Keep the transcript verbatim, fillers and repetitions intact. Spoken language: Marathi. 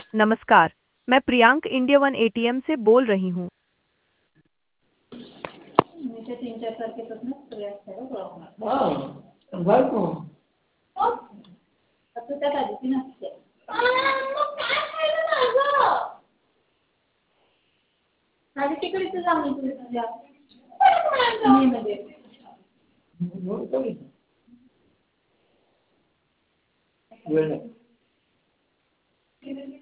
नमस्कार, मैं प्रियांक इंडिया वन एटीएम से बोल रही हूँ। मी तीन चार तारखेपासूनच प्रयास करा बरोबर. हां बरं. आता त्यात आधी नसते. आधी तिकडे जाऊन तुझ्या मध्ये वेळ